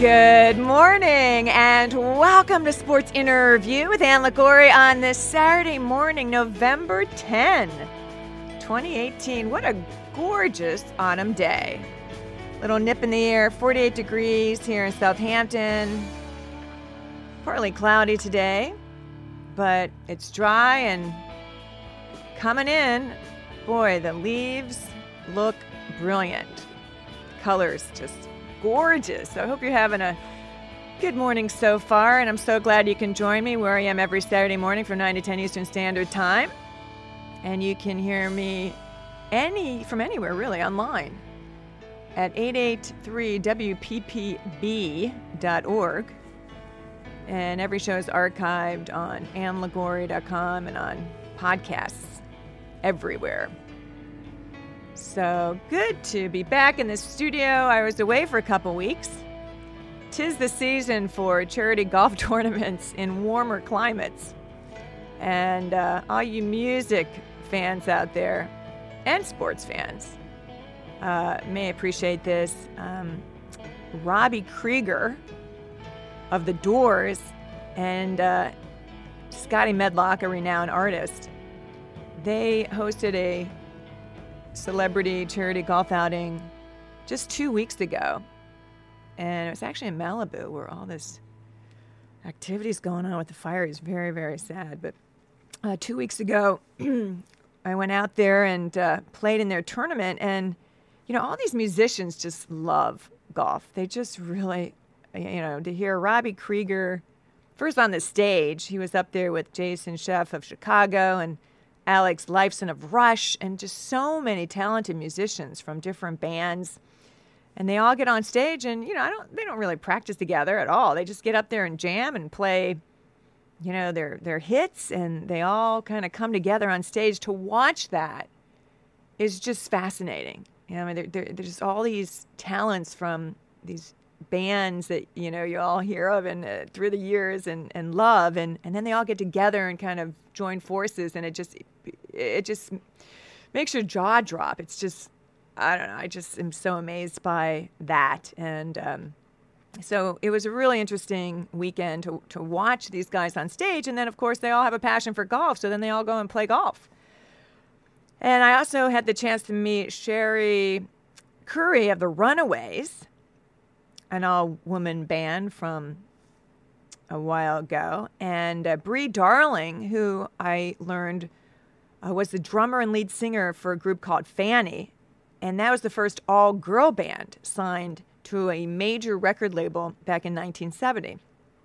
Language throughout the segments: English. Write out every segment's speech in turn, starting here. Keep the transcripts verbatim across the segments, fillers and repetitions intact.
Good morning and welcome to Sports Interview with Ann Liguori on this Saturday morning, November tenth, twenty eighteen. What a gorgeous autumn day. Little nip in the air, forty-eight degrees here in Southampton. Partly cloudy today, but it's dry and coming in. Boy, the leaves look brilliant. Colors just gorgeous. So I hope you're having a good morning so far, and I'm so glad you can join me where I am every Saturday morning from nine to ten Eastern Standard Time. And you can hear me any from anywhere, really, online at eight eighty-three W P P B dot org. And every show is archived on ann liguori dot com and on podcasts everywhere. So good to be back in the studio. I was away for a couple weeks. 'Tis the season for charity golf tournaments in warmer climates. And uh, all you music fans out there and sports fans uh, may appreciate this. Um, Robbie Krieger of The Doors and uh, Scotty Medlock, a renowned artist, they hosted a celebrity charity golf outing just two weeks ago. And it was actually in Malibu where all this activity is going on with the fire. Is very, very sad. But uh, two weeks ago, I went out there and uh, played in their tournament. And, you know, all these musicians just love golf. They just really, you know, to hear Robbie Krieger first on the stage, he was up there with Jason Scheff of Chicago and Alex Lifeson of Rush, and just so many talented musicians from different bands. And they all get on stage and, you know, I don't they don't really practice together at all. They just get up there and jam and play, you know, their their hits, and they all kind of come together on stage. To watch that is just fascinating. You know, I mean, there, there, there's all these talents from these bands that, you know, you all hear of and uh, through the years and, and love, and, and then they all get together and kind of join forces, and it just it just makes your jaw drop. It's just, I don't know, I just am so amazed by that. And um, so it was a really interesting weekend to, to watch these guys on stage, and then of course they all have a passion for golf, so then they all go and play golf. And I also had the chance to meet Sherry Curry of the Runaways, an all-woman band from a while ago, and uh, Brie Darling, who I learned uh, was the drummer and lead singer for a group called Fanny, and that was the first all-girl band signed to a major record label back in nineteen seventy.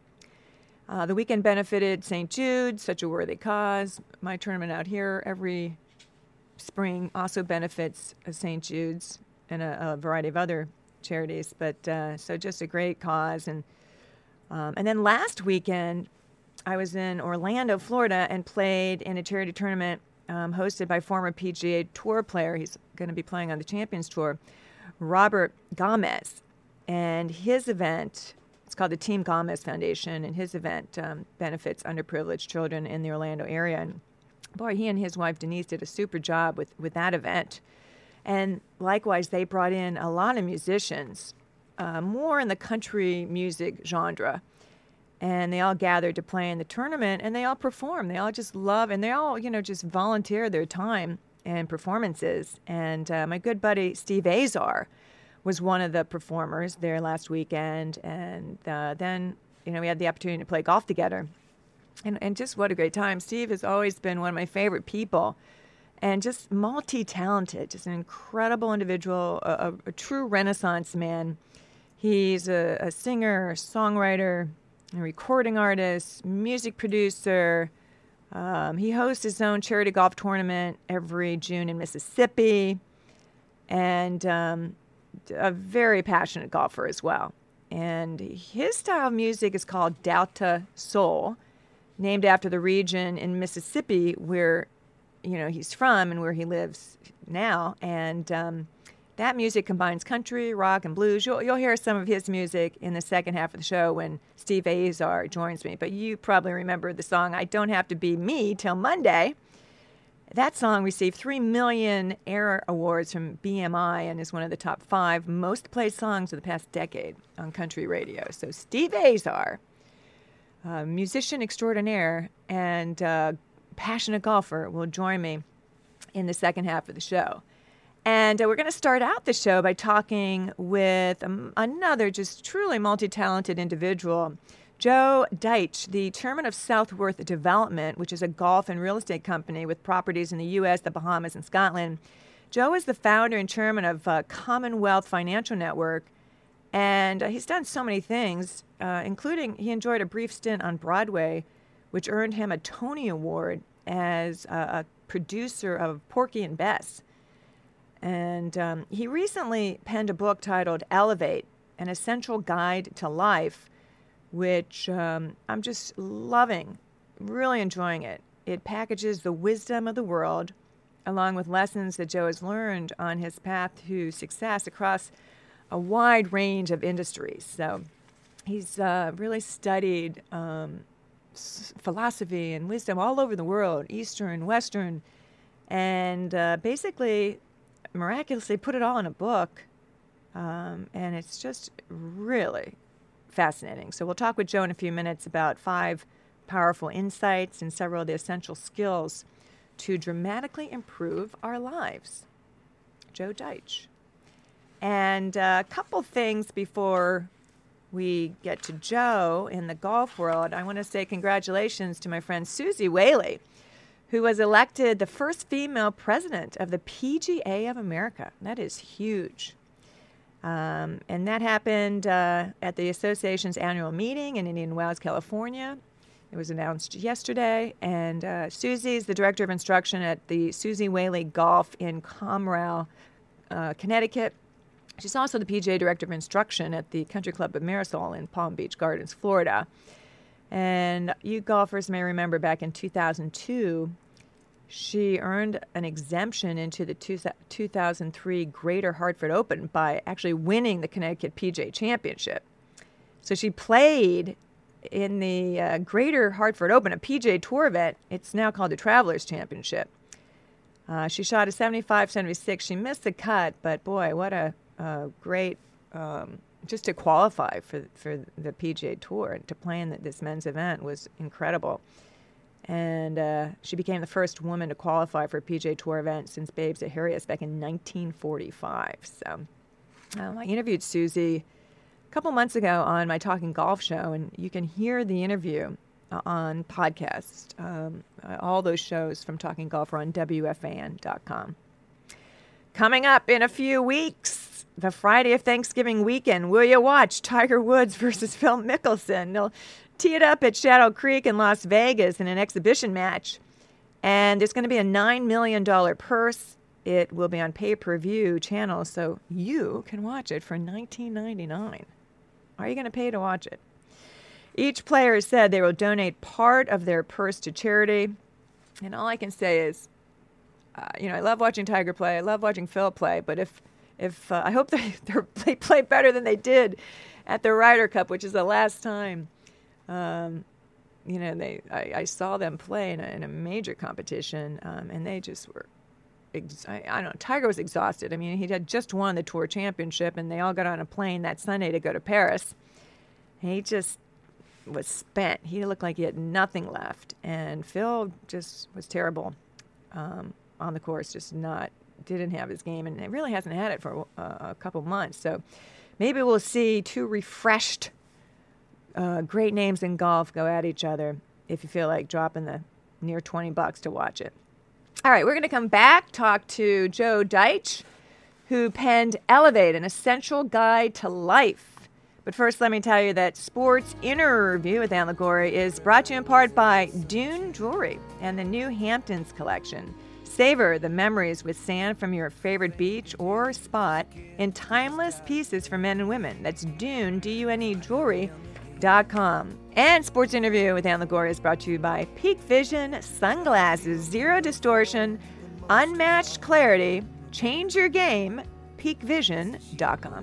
Uh, the weekend benefited Saint Jude, Such a Worthy Cause. My tournament out here every spring also benefits Saint Jude's and a, a variety of other charities, but uh, so just a great cause. And um, and then last weekend, I was in Orlando, Florida, and played in a charity tournament um, hosted by former P G A Tour player. He's going to be playing on the Champions Tour, Robert Gomez. And his event, it's called the Team Gomez Foundation, and his event um, benefits underprivileged children in the Orlando area. And boy, he and his wife Denise did a super job with, with that event. And likewise, they brought in a lot of musicians, uh, more in the country music genre. And they all gathered to play in the tournament, and they all performed. They all just love, and they all, you know, just volunteer their time and performances. And uh, my good buddy Steve Azar was one of the performers there last weekend. And uh, then, you know, we had the opportunity to play golf together. And, and just what a great time. Steve has always been one of my favorite people. And just multi-talented, just an incredible individual, a, a, a true Renaissance man. He's a, a singer, a songwriter, a recording artist, music producer. Um, he hosts his own charity golf tournament every June in Mississippi, and um, a very passionate golfer as well. And his style of music is called Delta Soul, named after the region in Mississippi where, you know, he's from and where he lives now. And um, that music combines country, rock, and blues. You'll, you'll hear some of his music in the second half of the show when Steve Azar joins me. But you probably remember the song I Don't Have to Be Me Till Monday. That song received three million Air Awards from B M I and is one of the top five most played songs of the past decade on country radio. So Steve Azar, a musician extraordinaire and uh, passionate golfer, will join me in the second half of the show. And uh, we're going to start out the show by talking with um, another just truly multi-talented individual, Joe Deitch, the chairman of Southworth Development, which is a golf and real estate company with properties in the U S, the Bahamas, and Scotland. Joe is the founder and chairman of uh, Commonwealth Financial Network, and uh, he's done so many things, uh, including he enjoyed a brief stint on Broadway, which earned him a Tony Award as a, a producer of Porky and Bess. And um, he recently penned a book titled Elevate, An Essential Guide to Life, which um, I'm just loving, really enjoying it. It packages the wisdom of the world along with lessons that Joe has learned on his path to success across a wide range of industries. So he's uh, really studied um, s- philosophy and wisdom all over the world, Eastern, Western, and uh, basically miraculously put it all in a book. Um, and it's just really fascinating. So we'll talk with Joe in a few minutes about five powerful insights and several of the essential skills to dramatically improve our lives. Joe Deitch. And a couple things before we get to Joe in the golf world. I want to say congratulations to my friend Suzy Whaley, who was elected the first female president of the P G A of America. That is huge. Um, and that happened uh, at the association's annual meeting in Indian Wells, California. It was announced yesterday. And uh, Suzy is the director of instruction at the Suzy Whaley Golf in Comroe, uh, Connecticut. She's also the P G A director of instruction at the Country Club of Marisol in Palm Beach Gardens, Florida. And you golfers may remember back in two thousand two, she earned an exemption into the two thousand three Greater Hartford Open by actually winning the Connecticut P G A Championship. So she played in the uh, Greater Hartford Open, a P G A Tour event. It's now called the Travelers Championship. Uh, she shot a seventy-five seventy-six. She missed the cut, but boy, what a, a great, um, just to qualify for, for the P G A Tour and to play in the, this men's event was incredible. And uh, she became the first woman to qualify for a P G A Tour event since Babe Zaharias back in nineteen forty-five. So um, I interviewed Suzy a couple months ago on my Talking Golf show, and you can hear the interview uh, on podcast. Um, uh, all those shows from Talking Golf are on W F A N dot com. Coming up in a few weeks, the Friday of Thanksgiving weekend, will you watch Tiger Woods versus Phil Mickelson? They'll tee it up at Shadow Creek in Las Vegas in an exhibition match. And there's going to be a nine million dollars purse. It will be on pay-per-view channels, so you can watch it for nineteen ninety-nine. Are you going to pay to watch it? Each player said they will donate part of their purse to charity. And all I can say is, uh, you know, I love watching Tiger play. I love watching Phil play. But if, if uh, I hope they they play better than they did at the Ryder Cup, which is the last time. Um, you know, they I, I saw them play in a, in a major competition, um, and they just were, ex- I, I don't know, Tiger was exhausted. I mean, he had just won the Tour Championship, and they all got on a plane that Sunday to go to Paris. And he just was spent. He looked like he had nothing left. And Phil just was terrible um, on the course, just not, didn't have his game, and it really hasn't had it for a, a couple months. So maybe we'll see two refreshed Uh, great names in golf go at each other if you feel like dropping the near twenty bucks to watch it. All right, we're going to come back, talk to Joe Deitch, who penned Elevate, An Essential Guide to Life. But first, let me tell you that Sports Interview with Ann Liguori is brought to you in part by Dune Jewelry and the new Hamptons collection. Savor the memories with sand from your favorite beach or spot in timeless pieces for men and women. That's Dune, D U N E, jewelry dot com. And Sports Interview with Ann Liguori is brought to you by Peak Vision Sunglasses. Zero distortion, unmatched clarity. Change your game. peak vision dot com.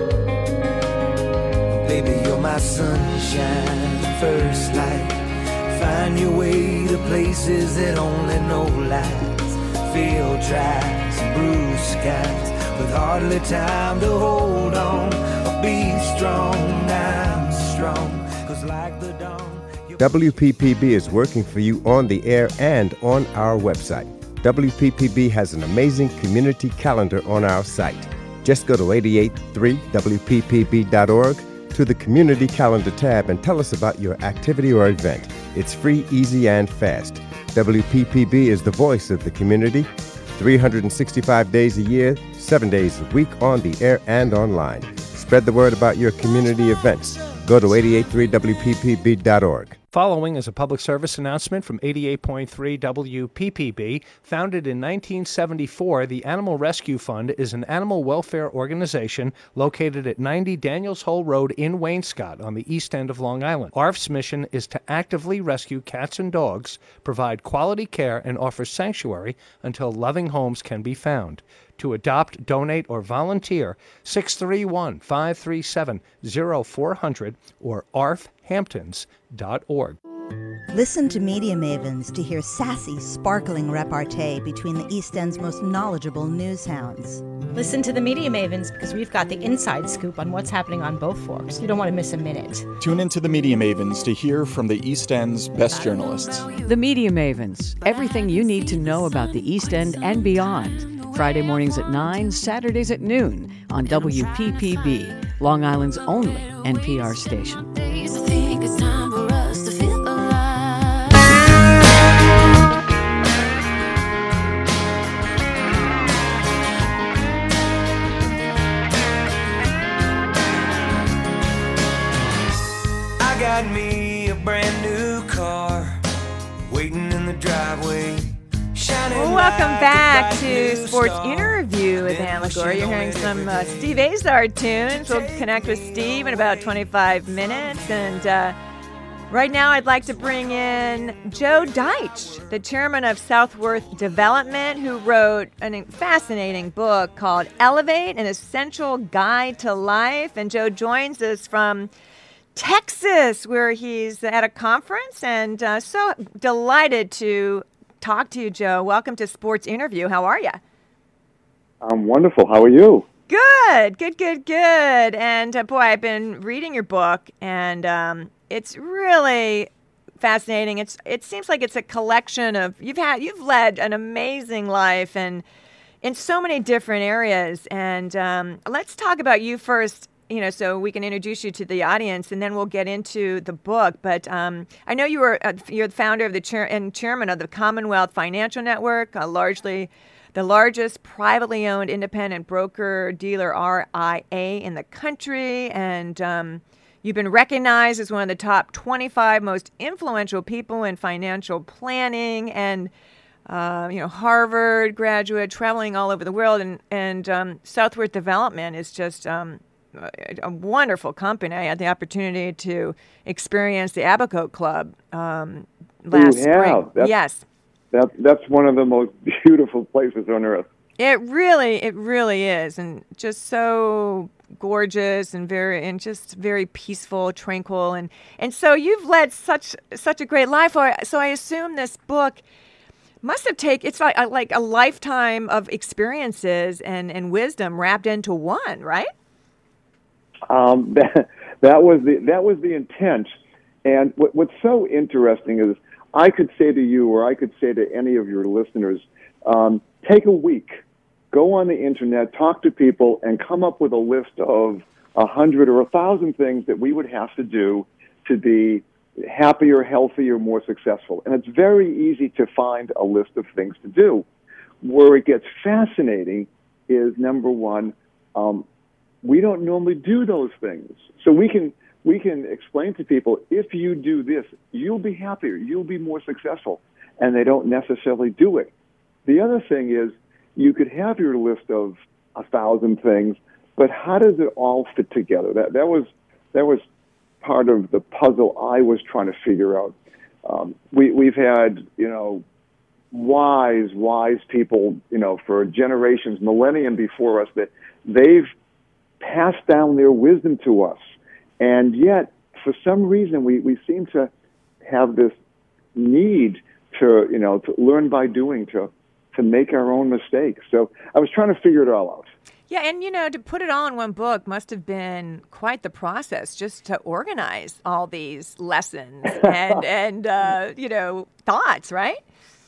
Baby, you're my sunshine, first light, Find your way to places that only know lights, field tracks, blue skies, with hardly time to hold on. Be strong, I'm strong, 'cause like the dawn. W P P B is working for you on the air and on our website. W P P B has an amazing community calendar on our site. Just go to eighty-eight three W P P B dot org to the Community Calendar tab and tell us about your activity or event. It's free, easy, and fast. W P P B is the voice of the community, three hundred sixty-five days a year, seven days a week on the air and online. Spread the word about your community events. Go to eighty-eight three W P P B dot org. Following is a public service announcement from eighty-eight point three W P P B. Founded in nineteen seventy-four, the Animal Rescue Fund is an animal welfare organization located at ninety Daniels Hole Road in Wainscott on the east end of Long Island. A R F's mission is to actively rescue cats and dogs, provide quality care, and offer sanctuary until loving homes can be found. To adopt, donate, or volunteer, six three one, five three seven, zero four zero zero or a r f hamptons dot org. Listen to Media Mavens to hear sassy, sparkling repartee between the East End's most knowledgeable news hounds. Listen to the Media Mavens because we've got the inside scoop on what's happening on both forks. You don't want to miss a minute. Tune into the Media Mavens to hear from the East End's best journalists. The Media Mavens, everything you need to know about the East End and beyond. Friday mornings at nine, Saturdays at noon on W P P B, Long Island's only N P R station. I got me a brand new car waiting in the driveway. Well, welcome back to Sports Interview with Ann LaGore. You're hearing some uh, Steve Azar tunes. We'll connect with Steve in about twenty-five minutes. And uh, right now I'd like to bring in Joe Deitch, the chairman of Southworth Development, who wrote a fascinating book called Elevate, An Essential Guide to Life. And Joe joins us from Texas, where he's at a conference, and uh, so delighted to talk to you, Joe. Welcome to Sports Interview. How are you? I'm wonderful. How are you? Good, good, good, good. And uh, boy, I've been reading your book, and um, it's really fascinating. It's it seems like it's a collection of you've had you've led an amazing life, and in so many different areas. And um, let's talk about you first. You know, so we can introduce you to the audience, and then we'll get into the book. But um, I know you were uh, you're the founder of the chair and chairman of the Commonwealth Financial Network, uh, largely the largest privately owned independent broker dealer R I A in the country, and um, you've been recognized as one of the top twenty-five most influential people in financial planning, and uh, you know, Harvard graduate, traveling all over the world, and and um, Southworth Development is just um, a wonderful company. I had the opportunity to experience the Abacote Club um, last you spring. have. That's, yes. That, that's one of the most beautiful places on earth. It really, it really is. And just so gorgeous and very, and just very peaceful, tranquil. And, and so you've led such, such a great life. So I assume this book must have taken, it's like, like a lifetime of experiences and, and wisdom wrapped into one, right? Um, that, that was the that was the intent, and what, what's so interesting is I could say to you, or I could say to any of your listeners, um, take a week, go on the internet, talk to people, and come up with a list of a hundred or a thousand things that we would have to do to be happier, healthier, more successful. And it's very easy to find a list of things to do. Where it gets fascinating is, number one, um, we don't normally do those things. So we can we can explain to people, if you do this, you'll be happier, you'll be more successful, and they don't necessarily do it. The other thing is, you could have your list of a thousand things, but how does it all fit together? That that was that was part of the puzzle I was trying to figure out. Um, we we've had you know wise wise people you know for generations, millennium before us, that they've passed down their wisdom to us. And yet, for some reason, we, we seem to have this need to, you know, to learn by doing, to to make our own mistakes. So I was trying to figure it all out. Yeah, and, you know, to put it all in one book must have been quite the process just to organize all these lessons and, and uh, you know, thoughts, right?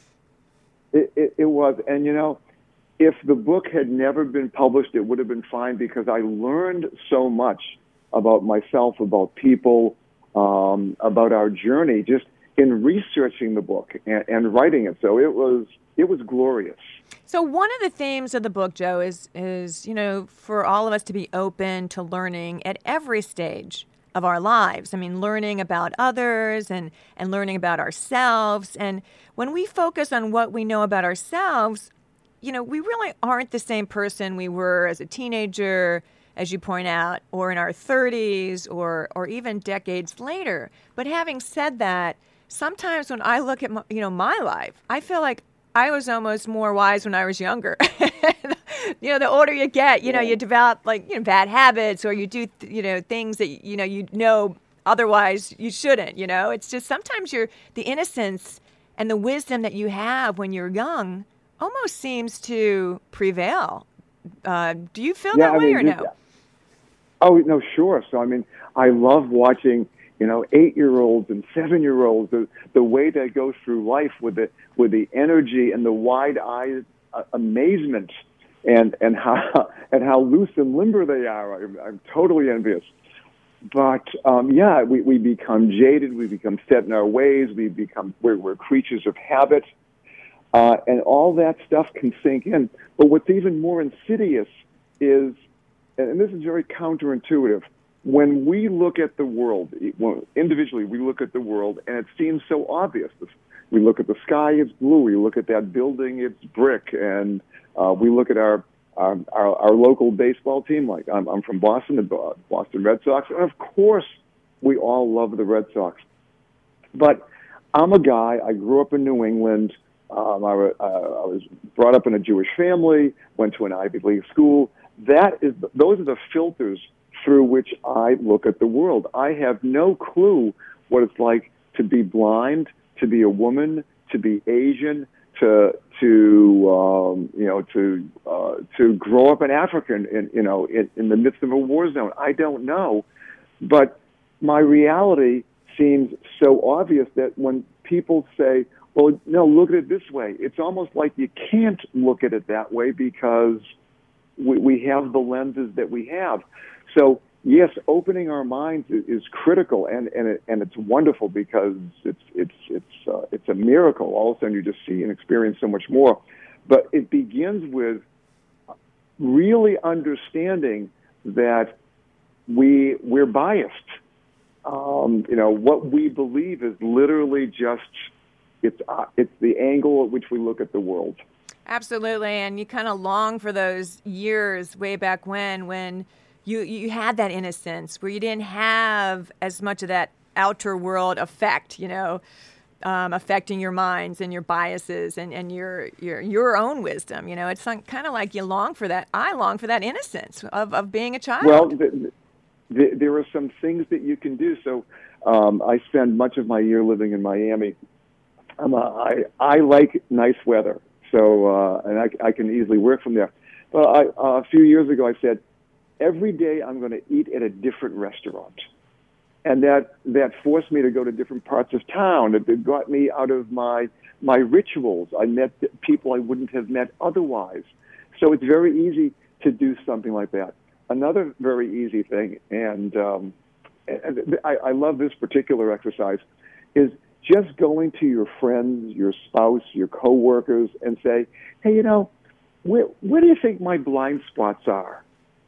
It, it, it was. And, you know, if the book had never been published, it would have been fine because I learned so much about myself, about people, um, about our journey, just in researching the book and, and writing it. So it was it was glorious. So one of the themes of the book, Joe, is, is, you know, for all of us to be open to learning at every stage of our lives. I mean, learning about others and, and learning about ourselves. And when we focus on what we know about ourselves, you know, we really aren't the same person we were as a teenager, as you point out, or in our thirties, or or even decades later. But having said that, sometimes when I look at my, you know my life, I feel like I was almost more wise when I was younger. You know, the older you get, you know, you develop like you know bad habits, or you do you know things that you know you know otherwise you shouldn't. You know, it's just sometimes you're the innocence and the wisdom that you have when you're young almost seems to prevail. Uh, do you feel yeah, that I way mean, or just, no? Oh no, sure. So I mean, I love watching. You know, eight-year-olds and seven-year-olds, the, the way they go through life with the with the energy and the wide-eyed uh, amazement, and and how and how loose and limber they are. I'm, I'm totally envious. But um, yeah, we, we become jaded, we become set in our ways, we become we're, we're creatures of habit, uh, and all that stuff can sink in. But what's even more insidious is, and this is very counterintuitive. When we look at the world, individually, we look at the world, and it seems so obvious. We look at the sky, it's blue. We look at that building, it's brick. And uh, we look at our, our our our local baseball team. Like I'm, I'm from Boston, the Boston Red Sox. And, of course, we all love the Red Sox. But I'm a guy, I grew up in New England. Um, I, uh, I was brought up in a Jewish family, went to an Ivy League school. That is, those are the filters through which I look at the world. I have no clue what it's like to be blind, to be a woman, to be Asian, to to um, you know to uh, to grow up in Africa, in, you know, in, in the midst of a war zone. I don't know, but my reality seems so obvious that when people say, "Well, no, look at it this way," it's almost like you can't look at it that way because we, we have the lenses that we have. So yes, opening our minds is, is critical, and and it, and it's wonderful because it's it's it's uh, it's a miracle. All of a sudden, you just see and experience so much more. But it begins with really understanding that we we're biased. Um, you know, what we believe is literally just it's uh, it's the angle at which we look at the world. Absolutely, and you kind of long for those years way back when when. You you had that innocence where you didn't have as much of that outer world effect, you know, um, affecting your minds and your biases and, and your, your your own wisdom. You know, it's like, kind of like you long for that. I long for that innocence of, of being a child. Well, the, the, there are some things that you can do. So um, I spend much of my year living in Miami. I'm a, I, I like nice weather, so uh, and I, I can easily work from there. But I, uh, a few years ago, I said, every day I'm going to eat at a different restaurant. And that, that forced me to go to different parts of town. It, it got me out of my my rituals. I met people I wouldn't have met otherwise. So it's very easy to do something like that. Another very easy thing, and, um, and I, I love this particular exercise, is just going to your friends, your spouse, your coworkers, and say, hey, you know, where, where do you think my blind spots are?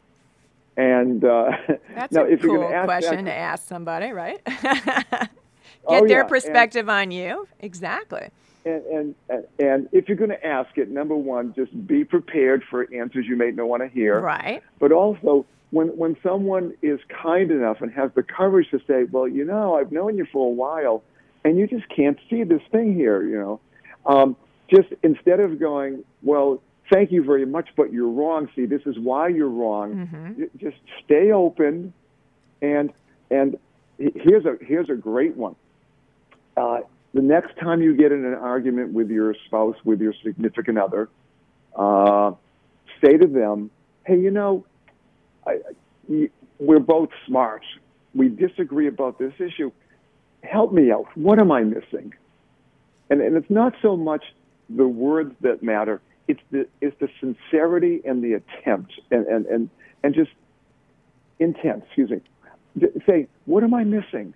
And uh, that's now, a if cool you're going to ask question that, to ask somebody, right? Get oh, their yeah. perspective and, on you. Exactly. And, and and and if you're going to ask it, number one, just be prepared for answers you may not want to hear. Right. But also, when when someone is kind enough and has the courage to say, well, you know, I've known you for a while, and you just can't see this thing here, you know, um, just instead of going, well, thank you very much, but you're wrong. See, this is why you're wrong. Mm-hmm. Just stay open, and and here's a here's a great one. Uh, the next time you get in an argument with your spouse, with your significant other, uh, say to them, hey, you know, I, I, we're both smart. We disagree about this issue. Help me out. What am I missing? And, and it's not so much the words that matter. It's the it's the sincerity and the attempt and, and, and, and just intent, excuse me. Say, what am I missing?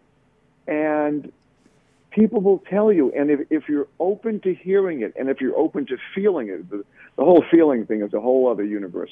And people will tell you. And if, if you're open to hearing it and if you're open to feeling it, the, the whole feeling thing is a whole other universe.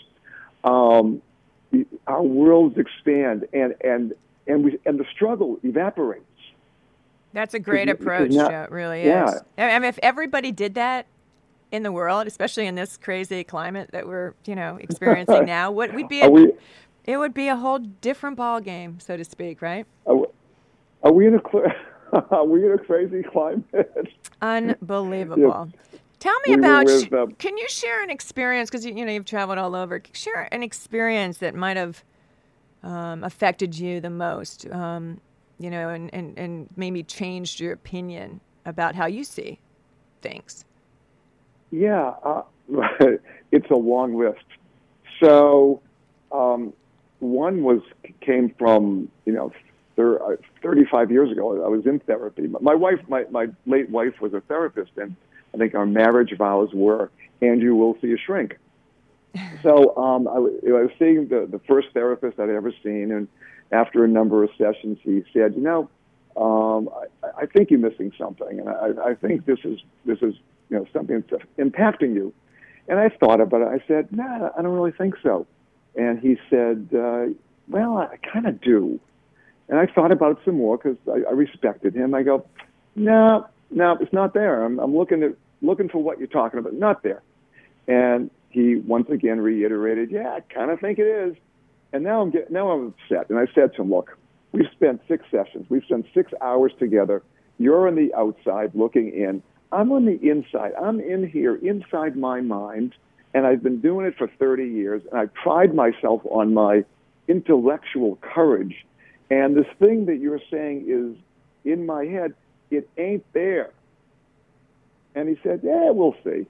Um, our worlds expand and, and, and, we, and the struggle evaporates. That's a great Because- approach, because now- Joe. It really yeah. is. I mean, if everybody did that in the world, especially in this crazy climate that we're, you know, experiencing now, what we'd be, a, Are we- it would be a whole different ball game, so to speak, right? Are we, are we in a cl- are we in a crazy climate? Unbelievable. Yeah. Tell me We were about. with, sh- um, can you share an experience? Because you, you know you've traveled all over. Share an experience that might have um, affected you the most. Um, you know, and, and, and maybe changed your opinion about how you see things. Yeah, uh, it's a long list. So, um, one was came from you know, thir- thirty-five years ago. I was in therapy. My wife, my, my late wife, was a therapist, and I think our marriage vows were, "And you will see a shrink." So, um, I, w- I was seeing the the first therapist I'd ever seen, and after a number of sessions, he said, "You know, um, I, I think you're missing something, and I, I think this is this is you know something that's impacting you." And I thought about it. I said, "Nah, I don't really think so." And he said, uh, "Well, I kind of do." And I thought about it some more because I, I respected him. I go, "No, no, it's not there. I'm, I'm looking at looking for what you're talking about. Not there." And he once again reiterated, "Yeah, I kind of think it is." And now I'm get, now I'm upset. And I said to him, "Look, we've spent six sessions. We've spent six hours together. You're on the outside looking in. I'm on the inside. I'm in here, inside my mind, and I've been doing it for thirty years, and I pride myself on my intellectual courage. And this thing that you're saying is in my head, it ain't there." And he said, "Yeah, we'll see."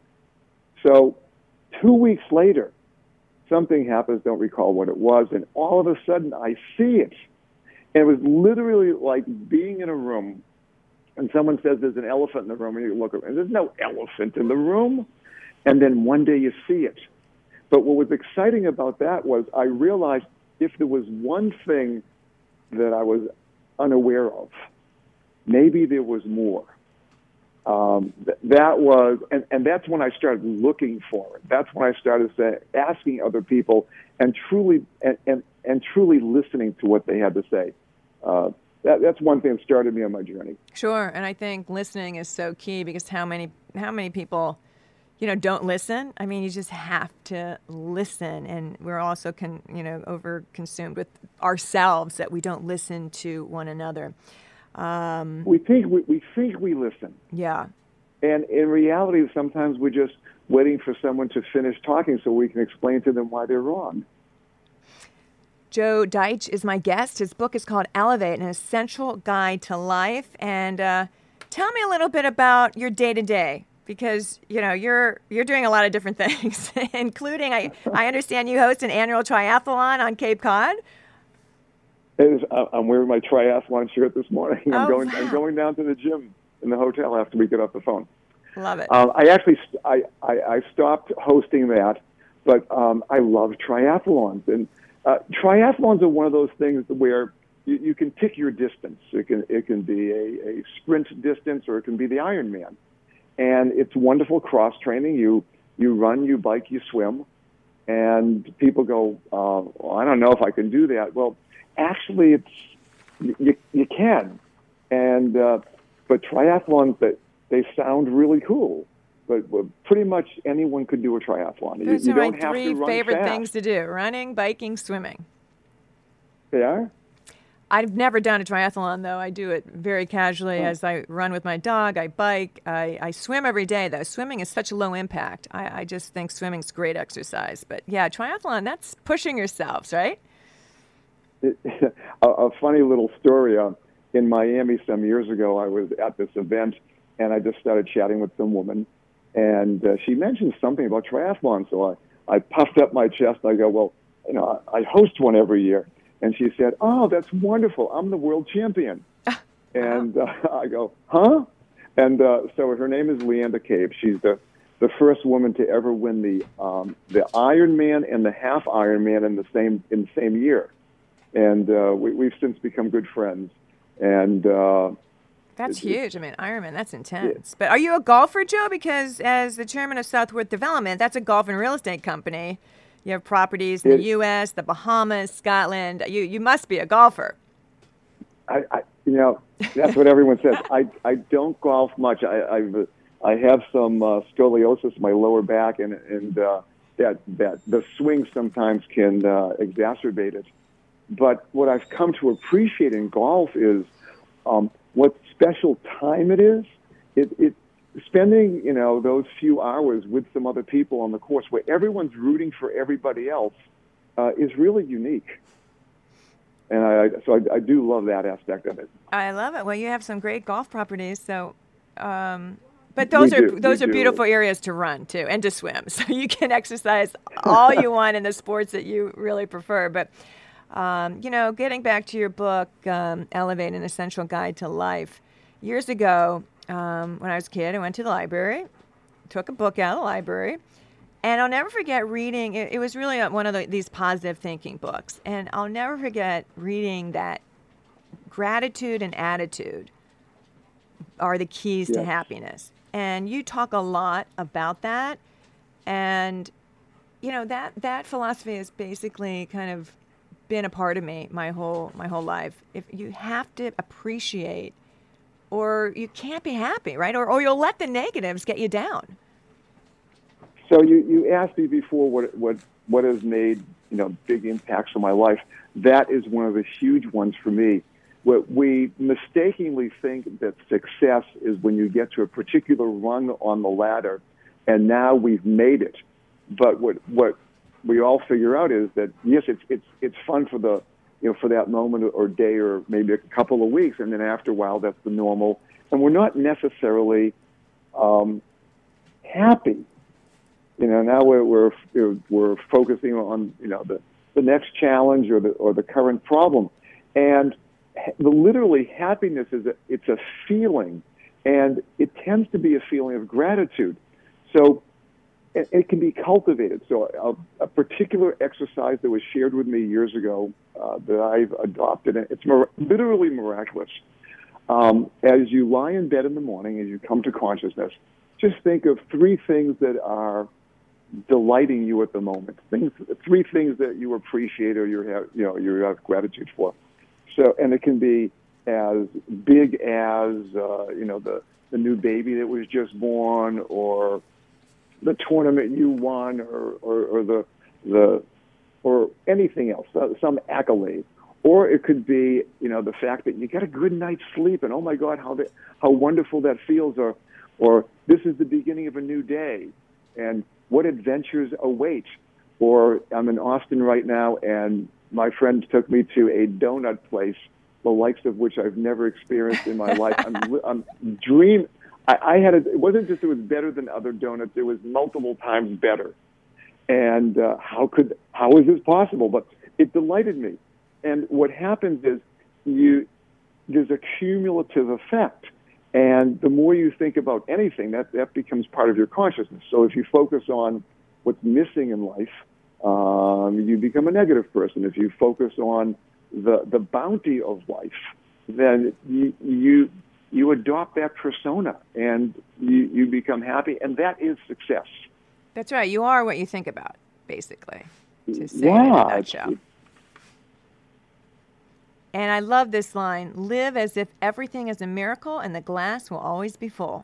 So two weeks later, something happens, don't recall what it was, and all of a sudden I see it. And it was literally like being in a room, and someone says there's an elephant in the room, and you look around, and there's no elephant in the room. And then one day you see it. But what was exciting about that was I realized if there was one thing that I was unaware of, maybe there was more. Um, th- that was, and, and that's when I started looking for it. That's when I started say, asking other people and truly and, and, and truly listening to what they had to say. Uh, that, that's one thing that started me on my journey. Sure, and I think listening is so key because how many how many people, you know, don't listen? I mean, you just have to listen, and we're also con, you know over consumed with ourselves that we don't listen to one another. Um, we think we, we think we listen. Yeah. And in reality, sometimes we're just waiting for someone to finish talking so we can explain to them why they're wrong. Joe Deitch is my guest. His book is called Elevate, an Essential Guide to Life. And uh, tell me a little bit about your day-to-day, because, you know, you're you're doing a lot of different things, including, I, I understand you host an annual triathlon on Cape Cod. It is, I'm wearing my triathlon shirt this morning. I'm Oh, going. wow. I'm going down to the gym in the hotel after we get off the phone. Love it. Um, I actually I, I, I stopped hosting that, but um, I love triathlons. And uh, triathlons are one of those things where you, you can pick your distance. It can it can be a, a sprint distance, or it can be the Ironman. And it's wonderful cross training. You you run, you bike, you swim, and people go, uh, well, I don't know if I can do that. Well, actually, it's you, you can, and uh, but triathlons that they sound really cool. But well, pretty much anyone could do a triathlon. You, Those you are don't my have three to run favorite fast. things to do: running, biking, swimming. They are? I've never done a triathlon, though. I do it very casually Oh. as I run with my dog. I bike. I, I swim every day, though. Swimming is such a low impact. I, I just think swimming's great exercise. But, yeah, triathlon, that's pushing yourselves, right? It, a, a funny little story. Uh, in Miami some years ago, I was at this event, and I just started chatting with some woman, and uh, she mentioned something about triathlon. So I, I puffed up my chest. I go, well, you know, I, I host one every year. And she said, oh, that's wonderful. I'm the world champion. And uh, I go, huh? And uh, so her name is Leanda Cabe. She's the, the first woman to ever win the um, the Ironman and the half Ironman in the same in the same year. And uh, we, we've since become good friends. And uh, that's it, huge. I mean, Ironman, that's intense. Yeah. But are you a golfer, Joe? Because as the chairman of Southworth Development, that's a golf and real estate company. You have properties in it, the U S, the Bahamas, Scotland. You you must be a golfer. I, I you know, that's what everyone says. I, I don't golf much. I I've, I have some uh, scoliosis in my lower back, and and uh, that that the swing sometimes can uh, exacerbate it. But what I've come to appreciate in golf is um, what special time it is. It it spending you know those few hours with some other people on the course where everyone's rooting for everybody else uh, is really unique. And I, so I, I do love that aspect of it. I love it. Well, you have some great golf properties, so, um, but those we are do. those we are do. beautiful areas to run too and to swim. So you can exercise all you want in the sports that you really prefer. But um, you know, getting back to your book, um, Elevate: An Essential Guide to Life. Years ago, um, when I was a kid, I went to the library, took a book out of the library. And I'll never forget reading, it, it was really one of the, these positive thinking books. And I'll never forget reading that gratitude and attitude are the keys yes. to happiness. And you talk a lot about that. And, you know, that, that philosophy has basically kind of been a part of me my whole my whole life. If you have to appreciate, or you can't be happy, right? Or, or you'll let the negatives get you down. So you, you asked me before what what what has made you know big impacts on my life. That is one of the huge ones for me. What we mistakenly think that success is when you get to a particular rung on the ladder, and now we've made it. But what what we all figure out is that yes, it's it's it's fun for the you know for that moment or day or maybe a couple of weeks, and then after a while that's the normal, and we're not necessarily um, happy. You know, now we're we're we're focusing on you know the, the next challenge or the or the current problem, and the literally happiness is a, it's a feeling, and it tends to be a feeling of gratitude. So it, it can be cultivated. So a, a particular exercise that was shared with me years ago uh, that I've adopted, and it's mir- literally miraculous. Um, as you lie in bed in the morning, as you come to consciousness, just think of three things that are delighting you at the moment. Things, three things that you appreciate or you have, you know, you have gratitude for. So, and it can be as big as uh, you know the the new baby that was just born, or the tournament you won, or or, or the the or anything else, some accolade. Or it could be you know the fact that you got a good night's sleep, and oh my God, how that, how wonderful that feels, or or this is the beginning of a new day, and what adventures await. Or I'm in Austin right now, and my friend took me to a donut place, the likes of which I've never experienced in my life. I'm, I'm dream. I, I had a, it wasn't just it was better than other donuts; it was multiple times better. And uh, how could how is this possible? But it delighted me. And what happens is you there's a cumulative effect. And the more you think about anything, that, that becomes part of your consciousness. So if you focus on what's missing in life, um, you become a negative person. If you focus on the the bounty of life, then you you, you adopt that persona, and you, you become happy, and that is success. That's right. You are what you think about, basically, to say yeah, it in a nutshell. And I love this line, live as if everything is a miracle and the glass will always be full.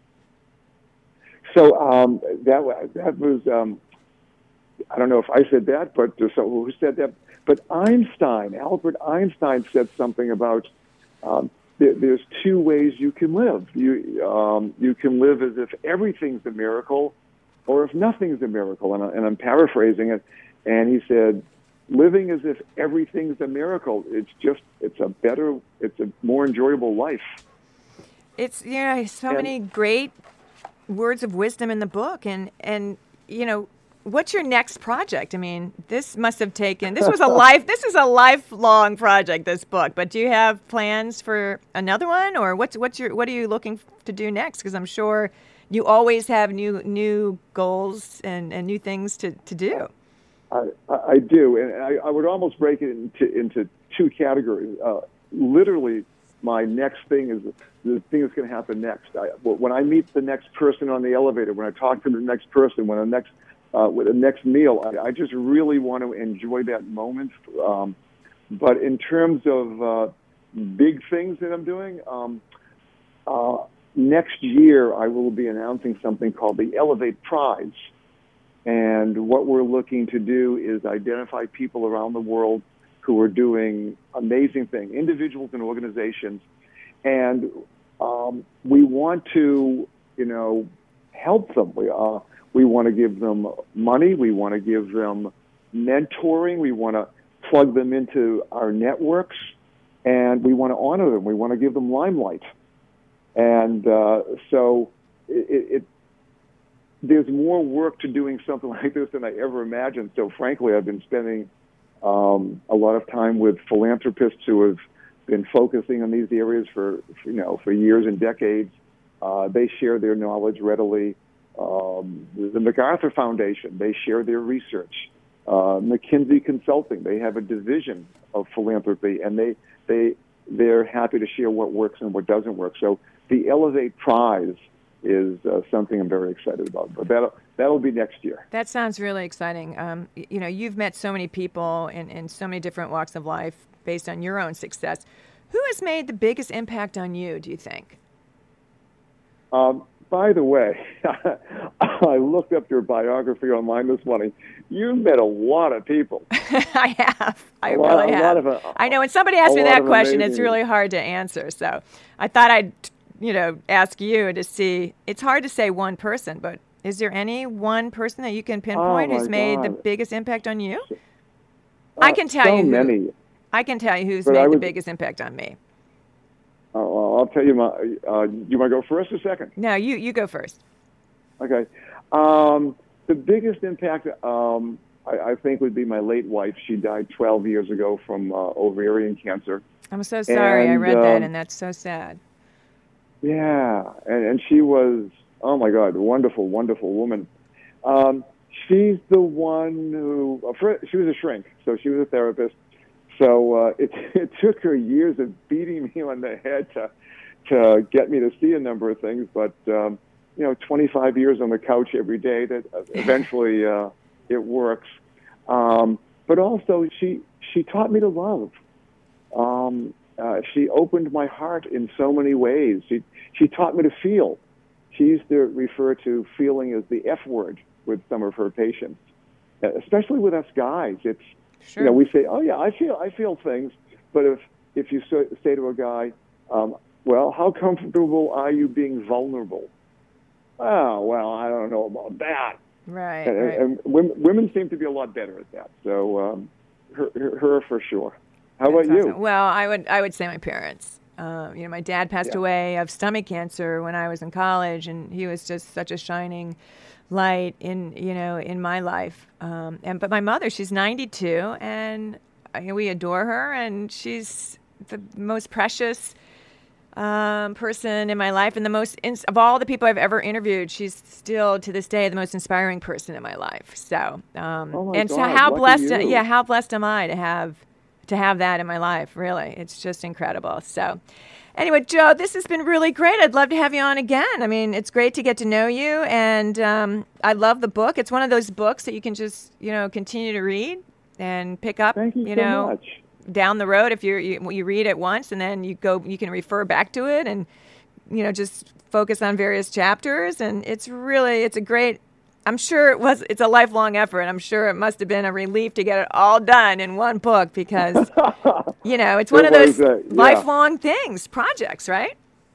So um, that that was, um, I don't know if I said that, but so who said that? But Einstein, Albert Einstein said something about um, there, there's two ways you can live. You um, you can live as if everything's a miracle, or if nothing's a miracle. And, I, and I'm paraphrasing it. And he said, living as if everything's a miracle, it's just, it's a better, it's a more enjoyable life. it's you know so And- many great words of wisdom in the book, and and you know. What's your next project? I mean, this must have taken. This was a life. This is a lifelong project. This book. But do you have plans for another one, or what's what's your what are you looking to do next? Because I'm sure you always have new new goals and, and new things to, to do. I, I do, and I, I would almost break it into into two categories. Uh, literally, my next thing is the thing that's going to happen next. I, when I meet the next person on the elevator, when I talk to the next person, when the next Uh, with the next meal, I, I just really want to enjoy that moment. Um, but in terms of uh, big things that I'm doing, um, uh, next year I will be announcing something called the Elevate Prize. And what we're looking to do is identify people around the world who are doing amazing things, individuals and organizations. And um, we want to, you know, help them. We are. We want to give them money. We want to give them mentoring. We want to plug them into our networks, and we want to honor them. We want to give them limelight. And uh, so it, it, there's more work to doing something like this than I ever imagined. So frankly, I've been spending um, a lot of time with philanthropists who have been focusing on these areas for, you know, for years and decades. Uh, they share their knowledge readily. Um, the MacArthur Foundation, they share their research. Uh, McKinsey Consulting, they have a division of philanthropy, and they they they're happy to share what works and what doesn't work. So the Elevate Prize is uh, something I'm very excited about. But that'll that'll be next year. That sounds really exciting. Um, y- you know, you've met so many people in, in so many different walks of life based on your own success. Who has made the biggest impact on you, do you think? Um, By the way, I looked up your biography online this morning. You've met a lot of people. I have. I a really lot, have. A lot of, uh, I know when somebody asks me lot that of question, amazing- it's really hard to answer. So I thought I'd, you know, ask you to see. It's hard to say one person, but is there any one person that you can pinpoint Oh, my who's made the God. biggest impact on you? Uh, I can tell so you. Who, many. I can tell you who's But I made the would- biggest impact on me. Uh, I'll tell you my. Uh, you want to go first or second? No, you you go first. Okay. Um, the biggest impact, um, I, I think, would be my late wife. She died twelve years ago from uh, ovarian cancer. I'm so sorry. I And, read that, um, and that's so sad. Yeah, and, and she was, oh my God, a wonderful, wonderful woman. Um, she's the one who, uh, for, she was a shrink, so she was a therapist. So uh, it, it took her years of beating me on the head to to get me to see a number of things, but um, you know, twenty-five years on the couch every day, that eventually uh, it works. Um, but also, she she taught me to love. Um, uh, she opened my heart in so many ways. She she taught me to feel. She used to refer to feeling as the F word with some of her patients, especially with us guys. It's Sure. you know, we say, oh yeah, I feel I feel things, but if if you say, say to a guy, um, well, how comfortable are you being vulnerable? Oh, well, I don't know about that. Right. And, right. and women, women seem to be a lot better at that. So um, her, her, her for sure. How That's about you? awesome. Well, I would I would say my parents. Uh, you know, my dad passed Yeah. away of stomach cancer when I was in college, and he was just such a shining light in you know in my life. Um, and but my mother, she's ninety-two, and I, we adore her, and she's the most precious um, person in my life, and the most ins- of all the people I've ever interviewed. She's still to this day the most inspiring person in my life. So, um, Oh my and so God, how lucky blessed, you. yeah, how blessed am I to have to have that in my life? Really, it's just incredible. So. Anyway, Joe, this has been really great. I'd love to have you on again. I mean, it's great to get to know you, and um, I love the book. It's one of those books that you can just, you know, continue to read and pick up, Thank you, so know, much. down the road. If you're, you you read it once and then you go, you can refer back to it and, you know, just focus on various chapters. And it's really, it's a great. I'm sure it was. It's a lifelong effort. I'm sure it must have been a relief to get it all done in one book because, you know, it's one It of those was, uh, yeah. lifelong things, projects, right?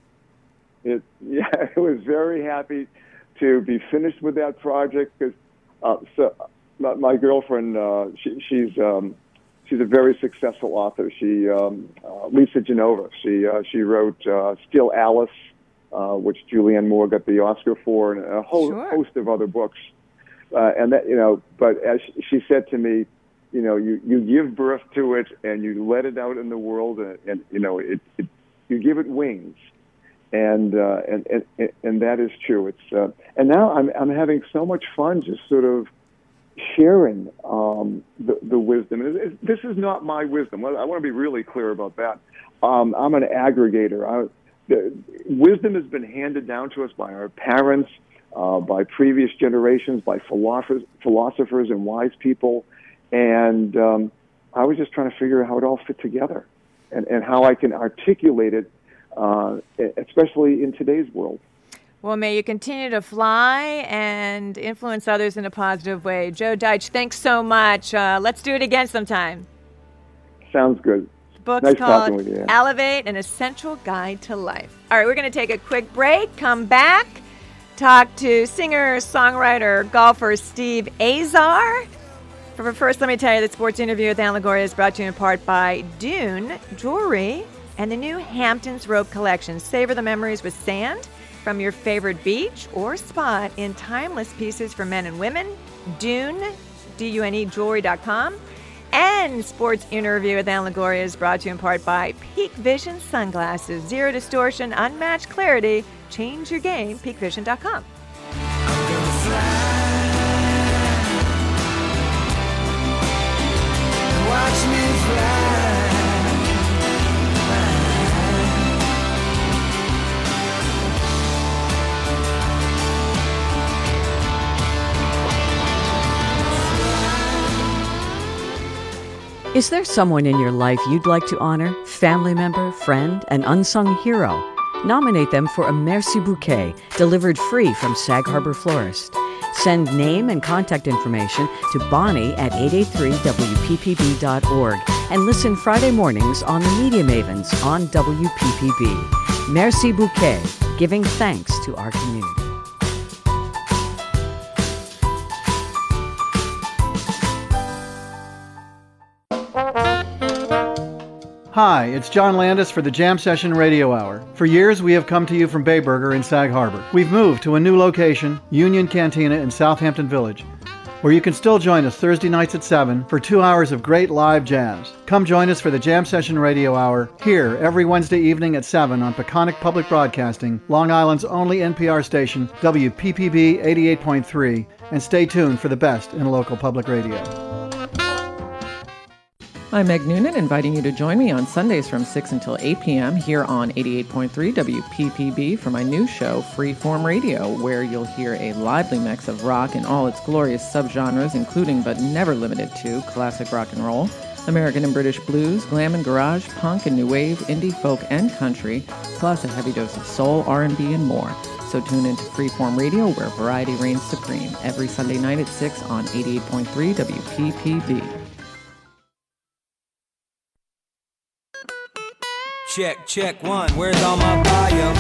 It, yeah, I was very happy to be finished with that project because uh, so my, my girlfriend, uh, she, she's um, she's a very successful author. She um, uh, Lisa Genova. She uh, she wrote uh, Still Alice uh, which Julianne Moore got the Oscar for, and a whole Sure. host of other books. Uh, and that, you know, but as she said to me, you know, you, you give birth to it and you let it out in the world, and, and you know, it, it you give it wings, and uh, and, and and that is true. It's uh, and now I'm I'm having so much fun just sort of sharing um, the the wisdom. And it, it, this is not my wisdom. I want to be really clear about that. Um, I'm an aggregator. I, the, wisdom has been handed down to us by our parents, uh, by previous generations, by philosophers, philosophers and wise people. And um, I was just trying to figure out how it all fit together, and, and how I can articulate it, uh, especially in today's world. Well, may you continue to fly and influence others in a positive way. Joe Deitch, thanks so much. Uh, let's do it again sometime. Sounds good. Book's Nice talking called with you. Elevate, An Essential Guide to Life. All right, we're going to take a quick break, come back, talk to singer, songwriter, golfer Steve Azar. But first, let me tell you that Sports Interview with Ann Lagoria is brought to you in part by Dune Jewelry and the new Hamptons Rope Collection. Savor the memories with sand from your favorite beach or spot in timeless pieces for men and women. Dune, D U N E, jewelry dot com. And Sports Interview with Ann Lagoria is brought to you in part by Peak Vision Sunglasses. Zero distortion, unmatched clarity. Change your game, peak vision dot com. Watch me fly. Is there someone in your life you'd like to honor? Family member, friend, an unsung hero? Nominate them for a Merci Bouquet, delivered free from Sag Harbor Florist. Send name and contact information to Bonnie at eight eight three W P P B dot org and listen Friday mornings on the Media Mavens on W P P B. Merci Bouquet, giving thanks to our community. Hi, it's John Landis for the Jam Session Radio Hour. For years, we have come to you from Bayburger in Sag Harbor. We've moved to a new location, Union Cantina in Southampton Village, where you can still join us Thursday nights at seven for two hours of great live jazz. Come join us for the Jam Session Radio Hour here every Wednesday evening at seven on Peconic Public Broadcasting, Long Island's only N P R station, W P P B eighty-eight point three, and stay tuned for the best in local public radio. I'm Meg Noonan, inviting you to join me on Sundays from six until eight p.m. here on eighty-eight point three W P P B for my new show, Freeform Radio, where you'll hear a lively mix of rock in all its glorious subgenres, including but never limited to classic rock and roll, American and British blues, glam and garage, punk and new wave, indie, folk, and country, plus a heavy dose of soul, R and B, and more. So tune into Freeform Radio, where variety reigns supreme, every Sunday night at six on eighty-eight point three W P P B. Check, check one, where's all my volume?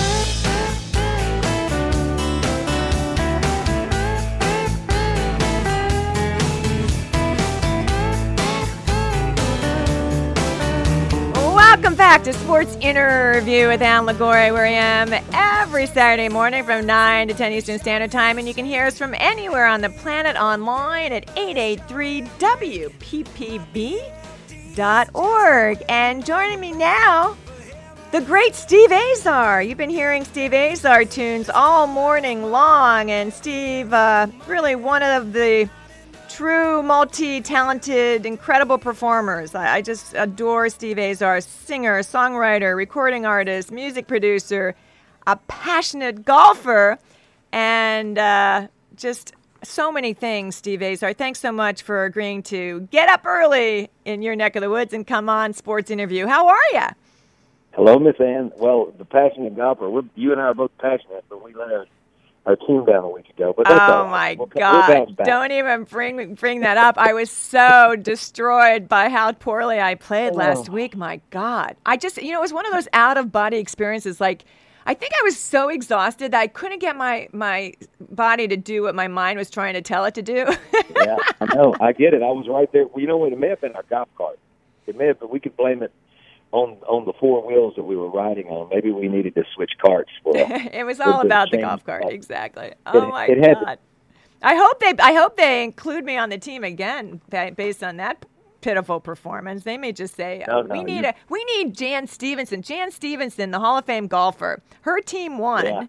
Welcome back to Sports Interview with Ann Lagoria, where I am every Saturday morning from nine to ten Eastern Standard Time, and you can hear us from anywhere on the planet online at eight eight three W P P B dot org. And joining me now, the great Steve Azar. You've been hearing Steve Azar tunes all morning long, and Steve, uh, really one of the true multi-talented, incredible performers. I, I just adore Steve Azar, singer, songwriter, recording artist, music producer, a passionate golfer, and uh, just so many things, Steve Azar. Thanks so much for agreeing to get up early in your neck of the woods and come on Sports Interview. How are you? Hello, Miss Ann. Well, the passionate golfer. We're, you and I are both passionate, but we let our, our team down a week ago. But that's oh all right. my we'll, God! we'll Don't even bring bring that up. I was so destroyed by how poorly I played last Oh. week. My God! I just, you know, it was one of those out of body experiences. Like, I think I was so exhausted that I couldn't get my my body to do what my mind was trying to tell it to do. Yeah, I know. I get it. I was right there. Well, you know what? It may have been our golf cart. It may have been. We could blame it on on the four wheels that we were riding on. Maybe we needed to switch carts. For a, it was all about the golf cart, exactly. Oh it, my it had God! I hope they I hope they include me on the team again based on that pitiful performance. They may just say no, oh, no, we need you, a we need Jan Stevenson. Jan Stevenson, the Hall of Fame golfer. Her team won. Yeah.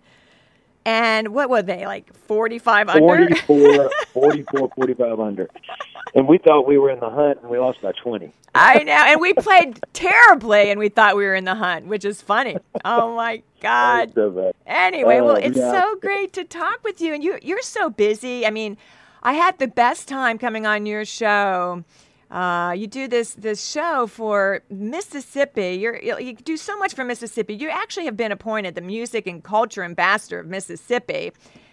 And what were they, like forty-five under? forty-four, forty-four, forty-five under. And we thought we were in the hunt, and we lost by twenty. I know. And we played terribly, and we thought we were in the hunt, which is funny. Oh, my God. So anyway, well, uh, it's yeah. so great to talk with you. And you, you're so busy. I mean, I had the best time coming on your show. Uh, you do this this show for Mississippi. You're, you do so much for Mississippi. You actually have been appointed the music and culture ambassador of Mississippi.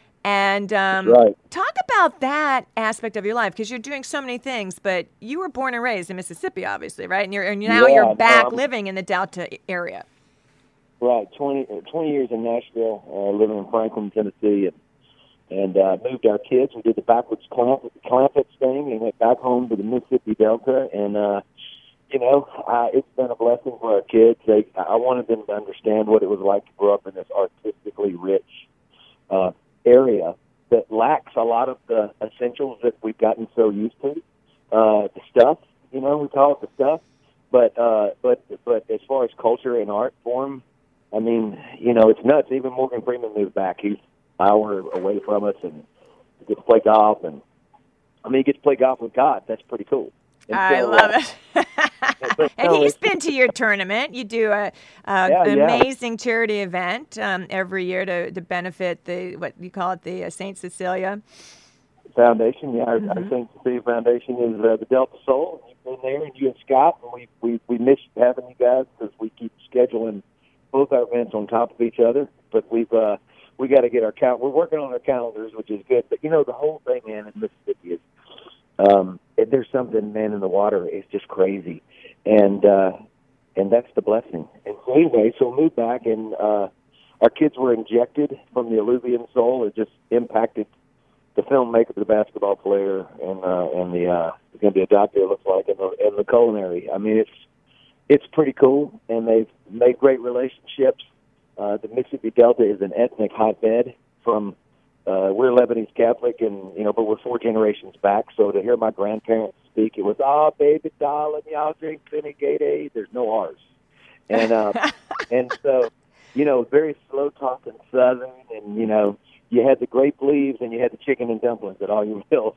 And um, right. talk about that aspect of your life, because you're doing so many things, but you were born and raised in Mississippi, obviously, right? And, you're, and now yeah, you're back um, living in the Delta area. Right, twenty, twenty years in Nashville, uh, living in Franklin, Tennessee, and and uh, moved our kids. We did the backwards Clampets thing and went back home to the Mississippi Delta. And, uh, you know, uh, it's been a blessing for our kids. They, I wanted them to understand what it was like to grow up in this artistically rich uh, area that lacks a lot of the essentials that we've gotten so used to. Uh, the stuff, you know, we call it the stuff. But, uh, but, but as far as culture and art form, I mean, you know, it's nuts. Even Morgan Freeman moved back. He's hour away from us, and he gets to play golf, and I mean, he gets to play golf with God. That's pretty cool. And I so, love uh, it. but, And no, he's been to your tournament. You do a, a Yeah, an yeah. amazing charity event um, every year to, to benefit the what you call it the uh, Saint Cecilia Foundation. Yeah, our, Mhm. our Saint Cecilia Foundation is uh, the Delta Soul. And you've been there, and you and Scott, and we we we miss having you guys because we keep scheduling both our events on top of each other. But we've uh, we got to get our count. We're working on our calendars, which is good. But you know, the whole thing, man, in Mississippi is um, there's something, man, in the water. It's just crazy, and uh, and that's the blessing. And so anyway, so we moved back, and uh, our kids were injected from the Alluvian soul. It just impacted the filmmaker, the basketball player, and uh, and the uh, going to be a doctor. It looks like, and the, and the culinary. I mean, it's it's pretty cool, and they've made great relationships. Uh, the Mississippi Delta is an ethnic hotbed. From uh, we're Lebanese Catholic, and you know, but we're four generations back. So to hear my grandparents speak, it was ah, oh, baby darling, y'all drink Finnegated. There's no R's, and uh, and so you know, very slow talking Southern, and you know, you had the grape leaves and you had the chicken and dumplings at all your meals.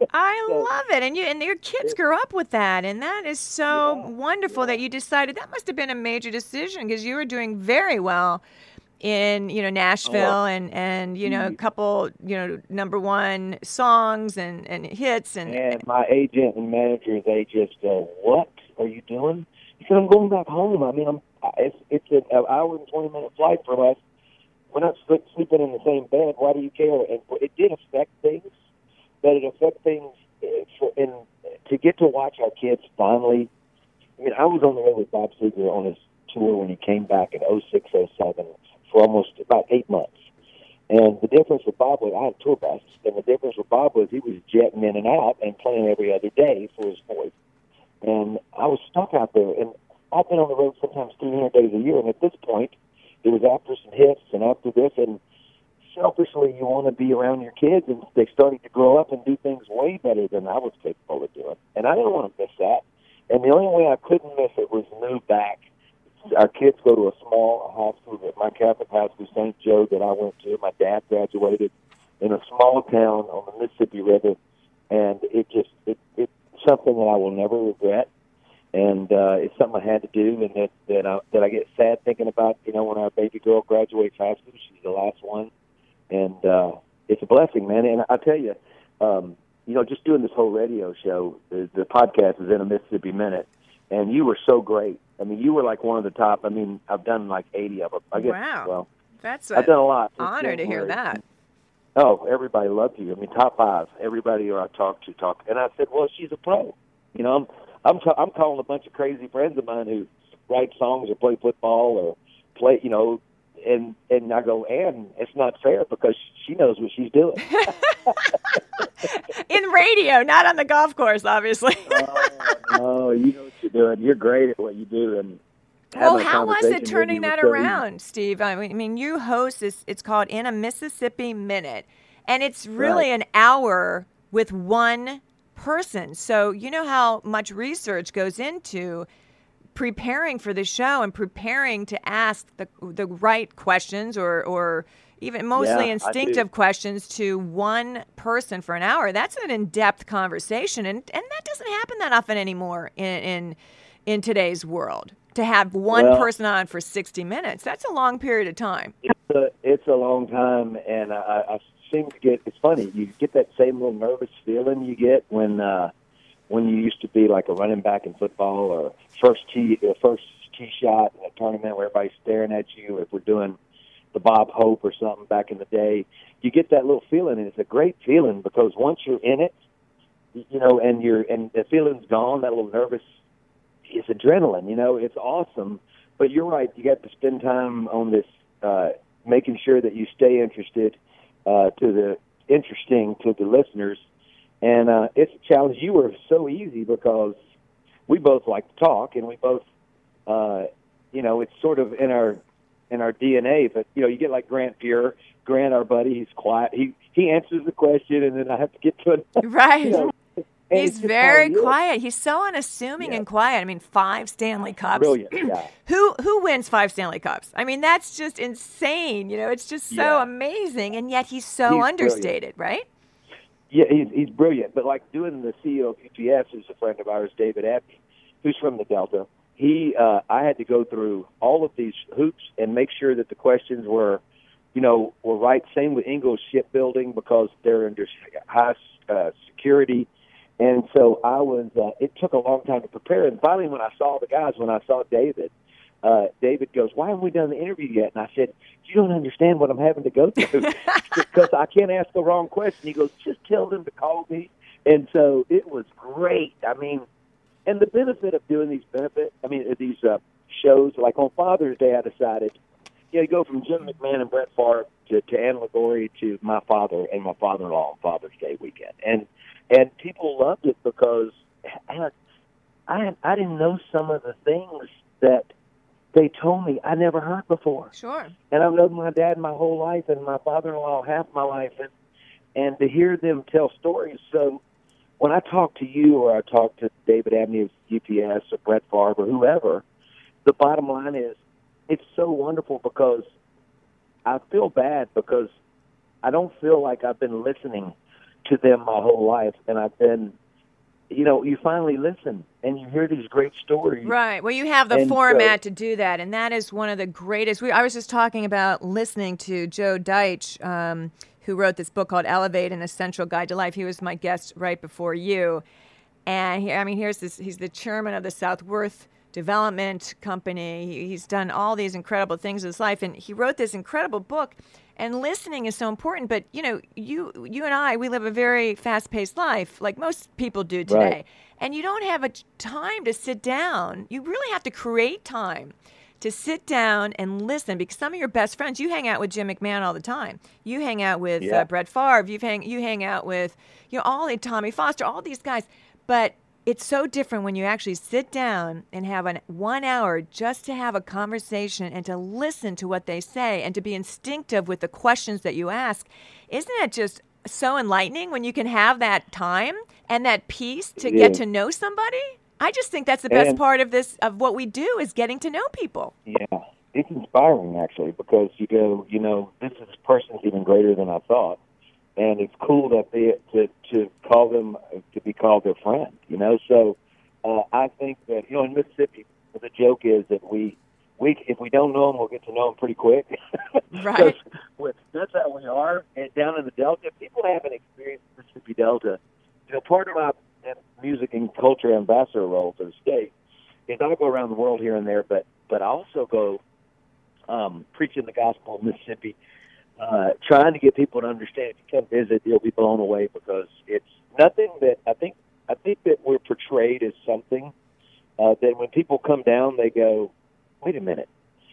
I So- love it. And you and your kids grew up with that, and that is so Yeah, wonderful that you decided. That must have been a major decision, because you were doing very well in, you know, Nashville, Oh. and and you know, a Mm. couple, you know, number one songs and and hits, and And my agent and manager, they just go, "What are you doing?" He said, "I'm going back home. I mean, I'm it's it's an hour and twenty minute flight from us. We're not sleep, sleeping in the same bed. Why do you care?" And it did affect things, but it affected things uh, for, and to get to watch our kids finally. I mean, I was on the road with Bob Seger on his tour when he came back in oh six, oh seven for almost about eight months. And the difference with Bob was I had a tour bus, and the difference with Bob was he was jetting in and out and playing every other day for his boys. And I was stuck out there, and I've been on the road sometimes three hundred days a year, and at this point, it was after some hits and after this, and selfishly, you want to be around your kids, and they started to grow up and do things way better than I was capable of doing. And I didn't want to miss that. And the only way I couldn't miss it was move back. Our kids go to a small high school, my Catholic high school, Saint Joe, that I went to. My dad graduated in a small town on the Mississippi River, and it just it, it's something that I will never regret. And uh, it's something I had to do, and that that I, that I get sad thinking about. You know, when our baby girl graduates high school, she's the last one, and uh, it's a blessing, man. And I tell you, um, you know, just doing this whole radio show, the, the podcast is in a Mississippi Minute, and you were so great. I mean, you were like one of the top. I mean, I've done like eighty of them. I guess. Wow. Well, that's I've done a lot. It's honor to hear January. that. Oh, everybody loved you. I mean, top five. Everybody who I talked to talked, and I said, "Well, she's a pro." You know, I'm I'm ta- I'm calling a bunch of crazy friends of mine who write songs or play football or play, you know, and and I go, "Ann, it's not fair because she knows what she's doing." In radio, not on the golf course, obviously. oh, no, you know what you're doing. You're great at what you do, and Well, how was it turning that around, Steve? I mean, I mean, you host this, it's called In a Mississippi Minute, and it's really Right. an hour with one person. So you know how much research goes into preparing for the show and preparing to ask the the right questions or, or even mostly Yeah, I instinctive do. questions to one person for an hour. That's an in-depth conversation, and, and that doesn't happen that often anymore in in, in today's world. To have one Well- person on for sixty minutes, that's a long period of time. It's a, it's a long time, and I, I seem to get. It's funny. You get that same little nervous feeling you get when uh, when you used to be like a running back in football or first tee, uh, first tee shot in a tournament where everybody's staring at you. If we're doing the Bob Hope or something back in the day, you get that little feeling, and it's a great feeling because once you're in it, you know, and you're and the feeling's gone. That little nervous. It's adrenaline, you know, it's awesome. But you're right, you got to spend time on this, uh, making sure that you stay interested, uh, to the interesting to the listeners. And uh, it's a challenge. You were so easy because we both like to talk, and we both, uh, you know, it's sort of in our in our D N A. But you know, you get like Grant Fuhrer. Grant, our buddy, he's quiet. He he answers the question, and then I have to get to it. Right. You know, and He's it's just very how he is. quiet. He's so unassuming and quiet. I mean, five Stanley Cups. Brilliant, yeah. who who wins five Stanley Cups? I mean, that's just insane. You know, it's just so Yeah. amazing, and yet he's so He's understated, right? Yeah, he's, he's brilliant. But like doing the C E O of U P S, who's a friend of ours, David Abney, who's from the Delta. He, uh, I had to go through all of these hoops and make sure that the questions were, you know, were right. Same with Ingalls Shipbuilding because they're under high uh, security. And so I was, uh, it took a long time to prepare. And finally, when I saw the guys, when I saw David, uh, David goes, why haven't we done the interview yet? And I said, you don't understand what I'm having to go through because I can't ask the wrong question. He goes, just tell them to call me. And so it was great. I mean, and the benefit of doing these benefit, I mean, these uh, shows, like on Father's Day, I decided, you know, you go from Jim McMahon and Brett Favre to, to Ann Liguori to my father and my father-in-law on Father's Day weekend. And And people loved it because I, I I didn't know some of the things that they told me I never heard before. Sure. And I've known my dad my whole life and my father-in-law half my life, and and to hear them tell stories. So when I talk to you or I talk to David Abney of U P S or Brett Favre or whoever, the bottom line is it's so wonderful because I feel bad because I don't feel like I've been listening to them my whole life, and I've been, you know, you finally listen and you hear these great stories. Right. Well, you have the And so- format to do that, and that is one of the greatest. We, I was just talking about listening to Joe Deitch, um, who wrote this book called Elevate: An Essential Guide to Life. He was my guest right before you, and he, I mean, here's this. He's the chairman of the Southworth Development Company. He, he's done all these incredible things in his life, and he wrote this incredible book. And listening is so important, but you know, you you and I, we live a very fast-paced life, like most people do today. Right. And you don't have a t- time to sit down. You really have to create time to sit down and listen, because some of your best friends, you hang out with Jim McMahon all the time. You hang out with Yeah. uh, Brett Favre. You hang you hang out with you know all the Tommy Foster, all these guys. But it's so different when you actually sit down and have an one hour just to have a conversation and to listen to what they say and to be instinctive with the questions that you ask. Isn't it just so enlightening when you can have that time and that peace to It get is. to know somebody? I just think that's the best And- part of this, of what we do, is getting to know people. Yeah, it's inspiring actually because you go, you know, this is person's even greater than I thought, and it's cool that they to to call them to be called their friend, you know. So uh, I think that you know in Mississippi, the joke is that we we if we don't know them, we'll get to know them pretty quick. Right. Because that's how we are. And down in the Delta, if people haven't experienced the Mississippi Delta, you know, part of my music and culture ambassador role for the state is I go around the world here and there, but but I also go um, preaching the gospel of Mississippi, uh, trying to get people to understand. If you come visit, you'll be blown away because it's nothing that I think. I think that we're portrayed as something uh, that when people come down, they go, "Wait a minute,"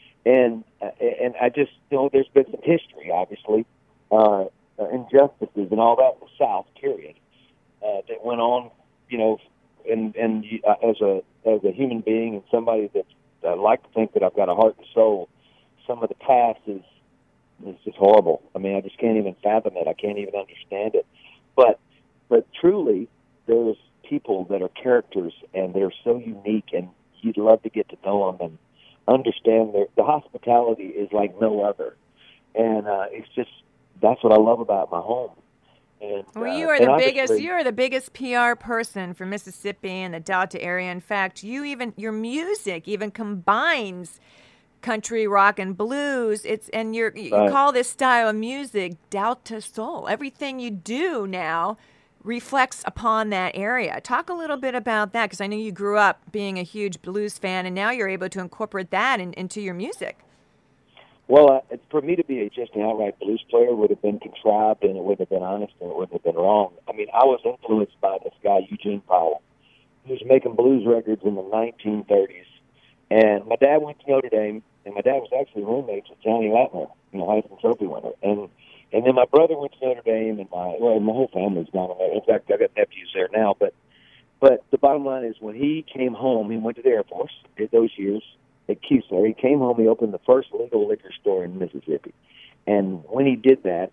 and uh, and I just you know there's been some history, obviously, uh, injustices and all that in the South, period, uh, that went on, you know, and and uh, as a as a human being and somebody that's I like to think that I've got a heart and soul. Some of the past is is just horrible. I mean, I just can't even fathom it. I can't even understand it. But but truly, there's people that are characters, and they're so unique, and you'd love to get to know them and understand their the hospitality is like no other. And uh, it's just that's what I love about my home. And, well, you uh, are the and biggest. You are the biggest P R person for Mississippi and the Delta area. In fact, you even your music even combines country, rock, and blues. It's and you're, you Right. call this style of music Delta soul. Everything you do now reflects upon that area. Talk a little bit about that, because I know you grew up being a huge blues fan, and now you're able to incorporate that in, into your music. Well, uh, for me to be a, just an outright blues player would have been contrived, and it wouldn't have been honest, and it wouldn't have been wrong. I mean, I was influenced by this guy, Eugene Powell, who was making blues records in the nineteen thirties. And my dad went to Notre Dame, and my dad was actually roommates with Johnny Latner, you know, Heisman Trophy winner. And and then my brother went to Notre Dame, and my well, my whole family's gone there. In fact, I got nephews there now. But but the bottom line is, when he came home, he went to the Air Force. Did those years at Keesler. He came home. He opened the first legal liquor store in Mississippi. And when he did that,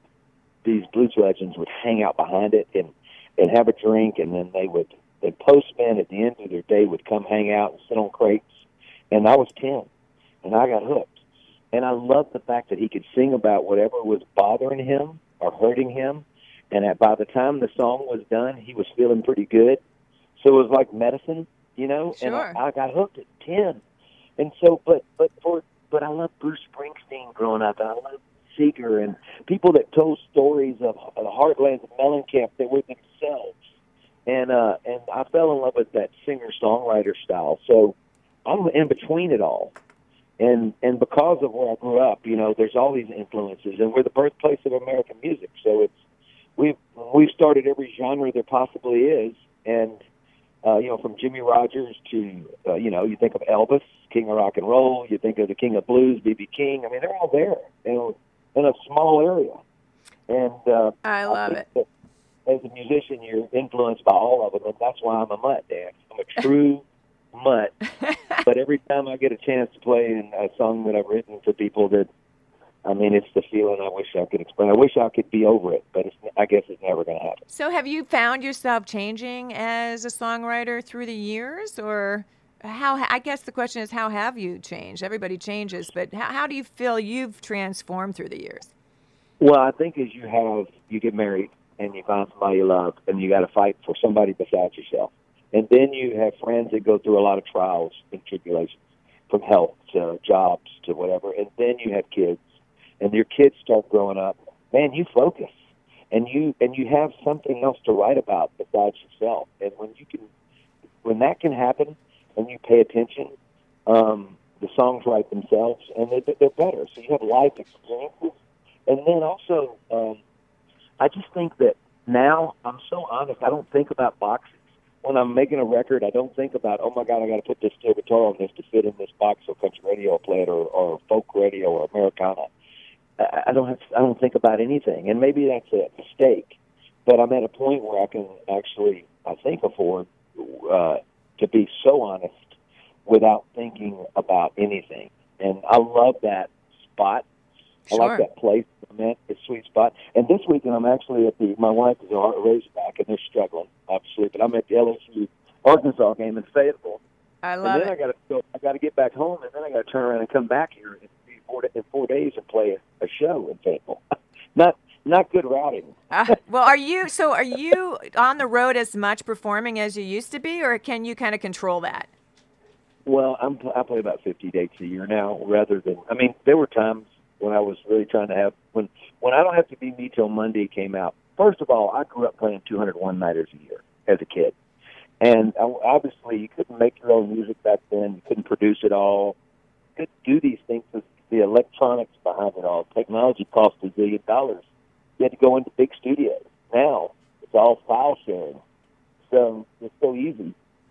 these blues legends would hang out behind it and and have a drink, and then they would the postmen at the end of their day would come hang out and sit on crates. And I was ten, and I got hooked. And I loved the fact that he could sing about whatever was bothering him or hurting him, and that by the time the song was done, he was feeling pretty good. So it was like medicine, you know. Sure. And I, I got hooked at ten. And so, but but for but I love Bruce Springsteen growing up, and I love Seeger and people that told stories of, of the heartlands of Mellencamp that were themselves. And uh, and I fell in love with that singer-songwriter style. So I'm in between it all. And and because of where I grew up, you know, there's all these influences, and we're the birthplace of American music. So it's we've we've started every genre there possibly is, and uh, you know, from Jimmy Rogers to uh, you know, you think of Elvis, King of Rock and Roll. You think of the King of Blues, B B King. I mean, they're all there, you know, in a small area. And uh, I love I it. that as a musician, you're influenced by all of them, and that's why I'm a mutt, Dan. I'm a true mutt. But every time I get a chance to play in a song that I've written for people, that I mean, it's the feeling I wish I could explain. I wish I could be over it, but it's, I guess it's never going to happen. So have you found yourself changing as a songwriter through the years, or how? I guess the question is, how have you changed? Everybody changes, but how, how do you feel you've transformed through the years? Well, I think as you have, you get married and you find somebody you love, and you got to fight for somebody besides yourself. And then you have friends that go through a lot of trials and tribulations, from health to jobs to whatever. And then you have kids, and your kids start growing up. Man, you focus, and you and you have something else to write about besides yourself. And when you can, when that can happen, and you pay attention, um, the songs write themselves, and they, they're better. So you have life experiences, and then also, um, I just think that now I'm so honest. I don't think about boxes. When I'm making a record, I don't think about, oh my God, I got to put this steel guitar on this to fit in this box so country radio will play it, or, or folk radio or Americana. I, I don't have, I don't think about anything, and maybe that's a mistake. But I'm at a point where I can actually, I think, afford uh, to be so honest without thinking about anything. And I love that spot. Sure. I like that place. I'm at the sweet spot. And this weekend, I'm actually at the. My wife is a Razorback, and they're struggling, obviously. But I'm at the L S U Arkansas game in Fayetteville. I love and then it. I got to go. I got to get back home, and then I got to turn around and come back here in four, in four days and play a, a show in Fayetteville. not not good routing. uh, well, are you? So, are you on the road as much performing as you used to be, or can you kind of control that? Well, I'm. I play about fifty dates a year now, rather than. I mean, there were times when I was really trying to have when when I Don't Have to Be Me Till Monday came out. First of all, I grew up playing two hundred one nighters a year as a kid, and obviously you couldn't make your own music back then. You couldn't produce it all. You couldn't do these things. The electronics behind it all, technology cost a zillion dollars. You had to go into big studios. Now it's all file sharing, so it's so easy,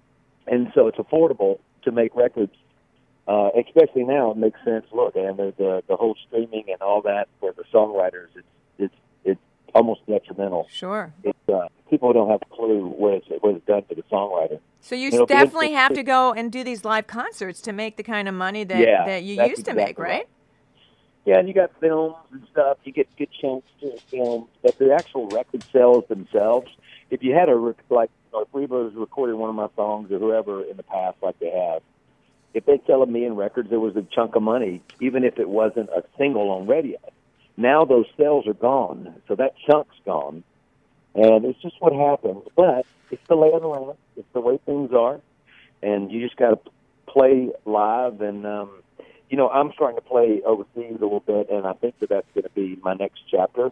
and so it's affordable to make records. Uh, especially now, it makes sense. Look, and the, the the whole streaming and all that for the songwriters, it's it's it's almost detrimental. Sure. It, uh, people don't have a clue what it's, what it's done for the songwriter. So you It'll definitely be- have to go and do these live concerts to make the kind of money that, Yeah, that you that's used to exactly make, right? Yeah, and you got films and stuff. You get good chunks to films, but the actual record sales themselves. If you had a rec- like, you know, if Reba was recording one of my songs or whoever in the past, like they have, if they sell a million records, there was a chunk of money, even if it wasn't a single on radio. Now those sales are gone, so that chunk's gone, and it's just what happens. But it's the lay of the land. It's the way things are, and you just got to play live. And um, you know, I'm starting to play overseas a little bit, and I think that that's going to be my next chapter.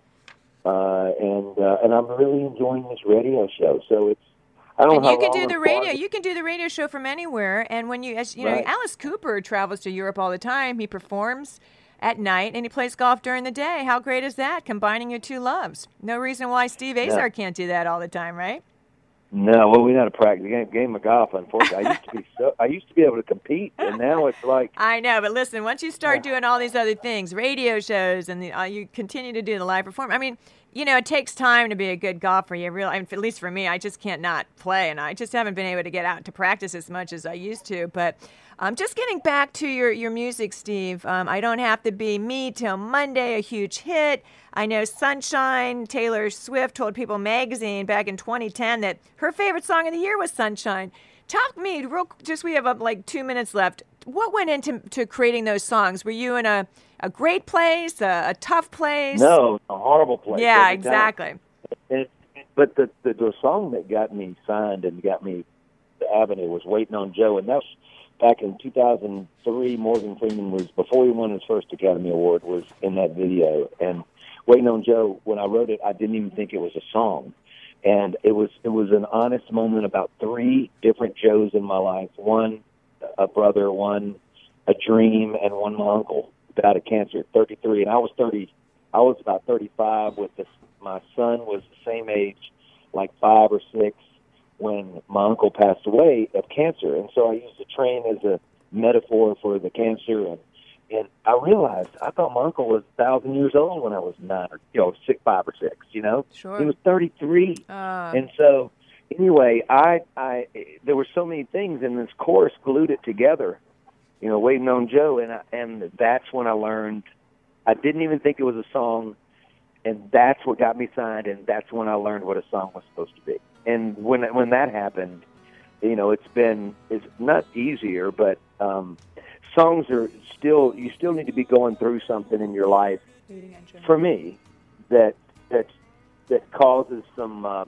Uh, and uh, and I'm really enjoying this radio show. So it's I don't And know you how can long do the or radio. far- You can do the radio show from anywhere. And when you, as you know, Right. Alice Cooper travels to Europe all the time. He performs at night and he plays golf during the day. How great is that? Combining your two loves. No reason why Steve Yeah. Azar can't do that all the time, right? No, well, we had a practice game, game of golf. Unfortunately, I used to be so I used to be able to compete, and now it's like I know, but listen, once you start doing all these other things, radio shows, and the, uh, you continue to do the live performance, I mean, you know, it takes time to be a good golfer. You really, I mean, at least for me, I just can't not play, and I just haven't been able to get out to practice as much as I used to. But um, just getting back to your, your music, Steve, um, I Don't Have to Be Me Till Monday, a huge hit. I know Sunshine, Taylor Swift told People magazine back in twenty ten that her favorite song of the year was Sunshine. Talk me, real, just we have uh, like two minutes left. What went into to creating those songs? Were you in a, a great place, a, a tough place? no, a horrible place. Yeah, every time. exactly. And, but the, the the song that got me signed and got me the Avenue was Waiting on Joe, and that was back in two thousand three. Morgan Freeman was, before he won his first Academy Award, was in that video. And Waiting on Joe, when I wrote it, I didn't even think it was a song. And it was it was an honest moment about three different Joes in my life. One, a brother, one, a dream, and one, my uncle, died of cancer at thirty-three. And I was thirty. I was about thirty-five with this. My son was the same age, like five or six, when my uncle passed away of cancer. And so I used the train as a metaphor for the cancer. And, and I realized, I thought my uncle was a thousand years old when I was nine or, you know, six, five or six, you know? Sure. He was thirty-three. Uh, And so, anyway, I, I, there were so many things, and this chorus glued it together, you know, Waiting on Joe. And, I, and that's when I learned, I didn't even think it was a song. And that's what got me signed, and that's when I learned what a song was supposed to be. And when when that happened, you know, it's been it's not easier, but um, songs are still you still need to be going through something in your life. For me, that that that causes some, uh,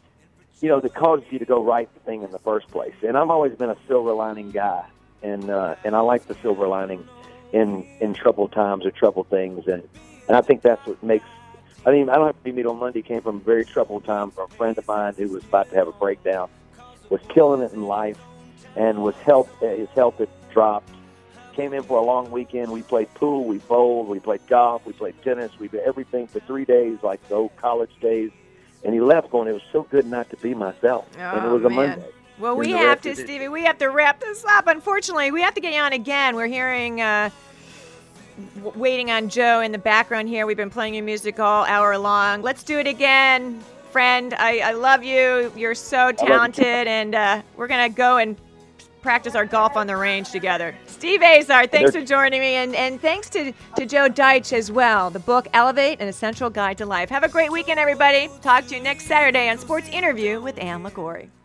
you know, that causes you to go right the thing in the first place. And I've always been a silver lining guy, and uh, and I like the silver lining in in troubled times or troubled things, and and I think that's what makes. I mean, I Don't Have to Be Me Till Monday came from a very troubled time from a friend of mine who was about to have a breakdown, was killing it in life, and was health, his health had dropped. Came in for a long weekend. We played pool, we bowled, we played golf, we played tennis, we did everything for three days, like the old college days. And he left going, it was so good not to be myself. Oh, and it was a man. Monday. Well, And we the have rest to, is- Stevie, we have to wrap this up. Unfortunately, we have to get you on again. We're hearing uh, w- Waiting on Joe in the background here. We've been playing your music all hour long. Let's do it again, friend. I, I love you. You're so talented, and uh, we're going to go and practice our golf on the range together. Steve Azar, thanks for joining me, and, and thanks to, to Joe Deitch as well. The book, Elevate, An Essential Guide to Life. Have a great weekend, everybody. Talk to you next Saturday on Sports Interview with Ann LaGorrie.